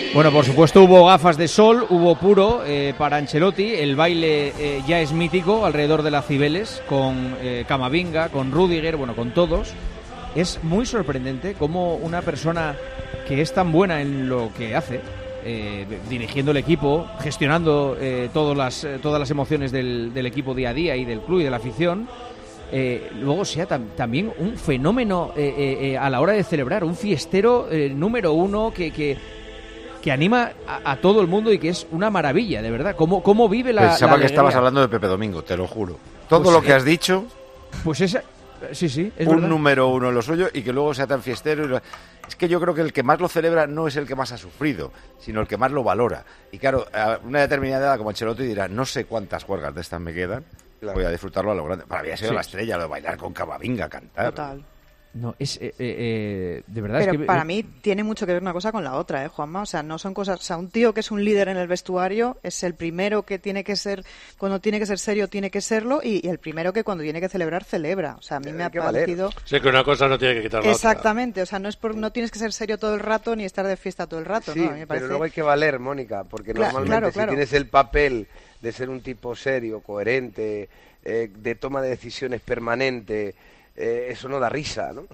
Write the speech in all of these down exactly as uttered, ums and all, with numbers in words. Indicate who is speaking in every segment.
Speaker 1: Bueno, por supuesto hubo gafas de sol, hubo puro eh, para Ancelotti. El baile eh, ya es mítico alrededor de las Cibeles, con eh, Camavinga, con Rüdiger, bueno, con todos. Es muy sorprendente cómo una persona que es tan buena en lo que hace, eh, dirigiendo el equipo, gestionando eh, todas, las, eh, todas las emociones del, del equipo día a día y del club y de la afición, eh, luego sea tam- también un fenómeno eh, eh, eh, a la hora de celebrar, un fiestero eh, número uno que... que que anima a, a todo el mundo y que es una maravilla, de verdad. ¿Cómo, cómo vive la
Speaker 2: Pensaba
Speaker 1: la
Speaker 2: que estabas hablando de Pepe Domingo, te lo juro. Todo
Speaker 1: pues,
Speaker 2: lo que
Speaker 1: eh,
Speaker 2: has dicho...
Speaker 1: Pues esa... Sí, sí, es
Speaker 2: un
Speaker 1: verdad.
Speaker 2: número uno en lo suyo y que luego sea tan fiestero. Y lo... Es que yo creo que el que más lo celebra no es el que más ha sufrido, sino el que más lo valora. Y claro, a una determinada edad como Ancelotti dirá, no sé cuántas juergas de estas me quedan, claro. Voy a disfrutarlo a lo grande. Para mí ha sido sí. la estrella, lo de bailar con Camavinga, cantar.
Speaker 3: Total.
Speaker 1: No, es eh, eh, de verdad.
Speaker 3: Pero
Speaker 1: es que,
Speaker 3: para mí tiene mucho que ver una cosa con la otra, ¿eh, Juanma? O sea, no son cosas. O sea, un tío que es un líder en el vestuario es el primero que tiene que ser, cuando tiene que ser serio, tiene que serlo, y, y el primero que cuando tiene que celebrar, celebra. O sea, a mí me ha parecido.
Speaker 4: Sí, que una cosa no tiene que quitar la
Speaker 3: Exactamente, otra. O sea, no es por, no tienes que ser serio todo el rato ni estar de fiesta todo el rato,
Speaker 5: sí,
Speaker 3: ¿no? A mí me parece...
Speaker 5: pero luego hay que valer, Mónica, porque
Speaker 3: claro,
Speaker 5: normalmente
Speaker 3: claro, claro.
Speaker 5: si tienes el papel de ser un tipo serio, coherente, eh, de toma de decisiones permanente, eh, eso no da risa, ¿no?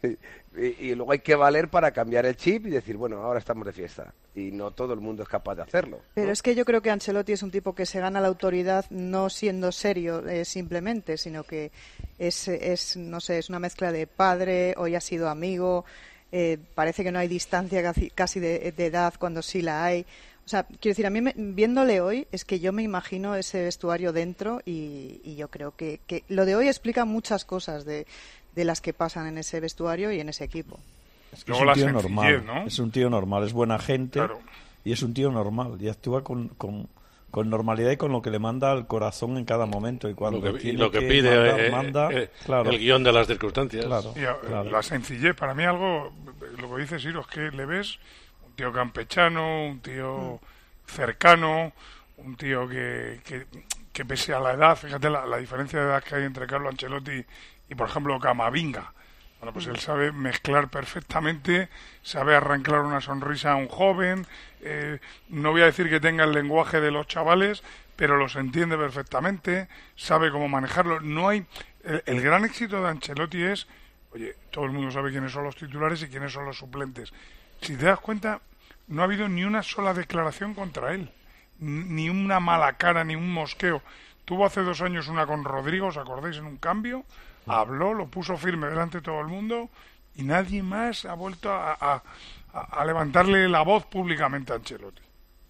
Speaker 5: Y, y luego hay que valer para cambiar el chip y decir, bueno, ahora estamos de fiesta. Y no todo el mundo es capaz de hacerlo.
Speaker 3: Pero
Speaker 5: ¿no?
Speaker 3: es que yo creo que Ancelotti es un tipo que se gana la autoridad no siendo serio eh, simplemente, sino que es, es, no sé, es una mezcla de padre, hoy ha sido amigo, eh, parece que no hay distancia casi, casi de, de edad cuando sí la hay. O sea, quiero decir, a mí me, viéndole hoy es que yo me imagino ese vestuario dentro y, y yo creo que, que lo de hoy explica muchas cosas de... de las que pasan en ese vestuario y en ese equipo.
Speaker 6: Es que es un tío normal, ¿no? Es un tío normal, es buena gente, claro. Y es un tío normal y actúa con, con, con normalidad y con lo que le manda al corazón en cada momento y cuando
Speaker 4: lo que,
Speaker 6: tiene
Speaker 4: lo que,
Speaker 6: que
Speaker 4: pide
Speaker 6: mandar,
Speaker 4: eh,
Speaker 6: manda,
Speaker 4: eh,
Speaker 6: claro.
Speaker 4: El guión de las circunstancias.
Speaker 6: Claro,
Speaker 7: y a,
Speaker 6: claro.
Speaker 7: La sencillez, para mí algo, lo que dice Ciro, es que le ves un tío campechano, un tío mm. cercano, un tío que, que, que pese a la edad, fíjate la, la diferencia de edad que hay entre Carlo Ancelotti y, por ejemplo, Camavinga. Bueno, pues él sabe mezclar perfectamente, sabe arrancar una sonrisa a un joven, eh, no voy a decir que tenga el lenguaje de los chavales, pero los entiende perfectamente, sabe cómo manejarlo. No hay el, el gran éxito de Ancelotti es, oye, todo el mundo sabe quiénes son los titulares y quiénes son los suplentes. Si te das cuenta, no ha habido ni una sola declaración contra él, ni una mala cara, ni un mosqueo. Tuvo hace dos años una con Rodrigo, ¿os acordáis? En un cambio, habló, lo puso firme delante de todo el mundo y nadie más ha vuelto a, a, a levantarle la voz públicamente a Ancelotti.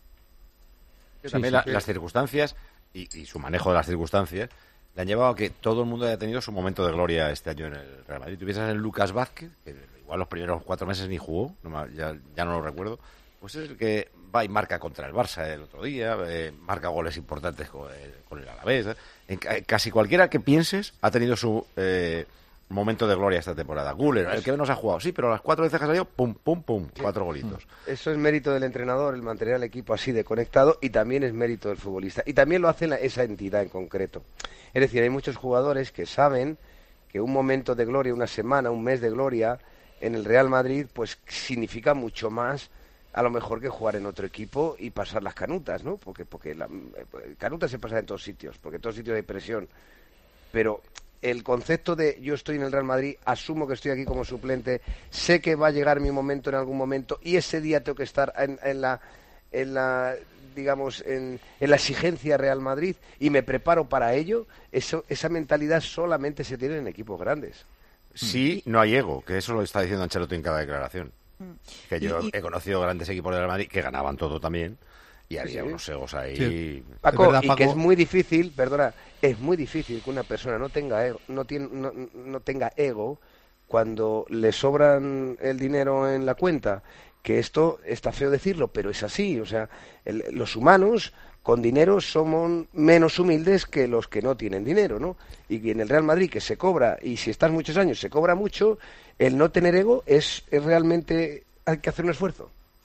Speaker 2: Sí, También sí, la, sí. las circunstancias y, y su manejo de las circunstancias le han llevado a que todo el mundo haya tenido su momento de gloria este año en el Real Madrid. Tú piensas en Lucas Vázquez, que igual los primeros cuatro meses ni jugó, no, ya, ya no lo recuerdo, pues es el que va y marca contra el Barça el otro día, eh, marca goles importantes con el, con el Alavés. ¿eh? En, en casi cualquiera que pienses ha tenido su eh, momento de gloria esta temporada. Güler, el que menos ha jugado, sí, pero las cuatro veces que ha salido, pum, pum, pum, sí. cuatro golitos.
Speaker 5: Eso es mérito del entrenador, el mantener al equipo así de conectado, y también es mérito del futbolista. Y también lo hace la, esa entidad en concreto. Es decir, hay muchos jugadores que saben que un momento de gloria, una semana, un mes de gloria en el Real Madrid, pues significa mucho más a lo mejor que jugar en otro equipo y pasar las canutas, ¿no? Porque porque la canutas se pasa en todos sitios, porque en todos sitios hay presión. Pero el concepto de yo estoy en el Real Madrid, asumo que estoy aquí como suplente, sé que va a llegar mi momento en algún momento y ese día tengo que estar en, en la en la digamos en, en la exigencia Real Madrid y me preparo para ello. Eso esa mentalidad solamente se tiene en equipos grandes.
Speaker 2: Sí, no hay ego, que eso lo está diciendo Ancelotti en cada declaración. Que yo y, y... he conocido grandes equipos del Real Madrid que ganaban todo también y había sí. unos egos ahí. Sí.
Speaker 5: Paco, verdad, Paco, y que es muy difícil, perdona, es muy difícil que una persona no tenga ego, no, tiene, no, no tenga ego cuando le sobran el dinero en la cuenta. Que esto está feo decirlo, pero es así. O sea, el, los humanos con dinero somos menos humildes que los que no tienen dinero, ¿no? Y en el Real Madrid, que se cobra, y si estás muchos años se cobra mucho, el no tener ego es, es realmente, hay que hacer un esfuerzo.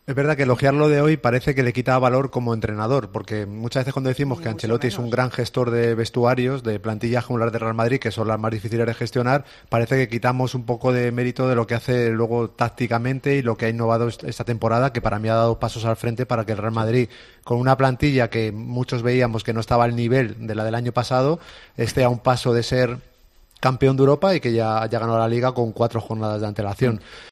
Speaker 8: Es verdad que elogiarlo de hoy parece que le quita valor como entrenador, porque muchas veces cuando decimos que Ancelotti es un gran gestor de vestuarios, de plantillas como las de Real Madrid, que son las más difíciles de gestionar, parece que quitamos un poco de mérito de lo que hace luego tácticamente y lo que ha innovado esta temporada, que para mí ha dado pasos al frente para que el Real Madrid, con una plantilla que muchos veíamos que no estaba al nivel de la del año pasado, esté a un paso de ser campeón de Europa y que ya, ya ganó la Liga con cuatro jornadas de antelación.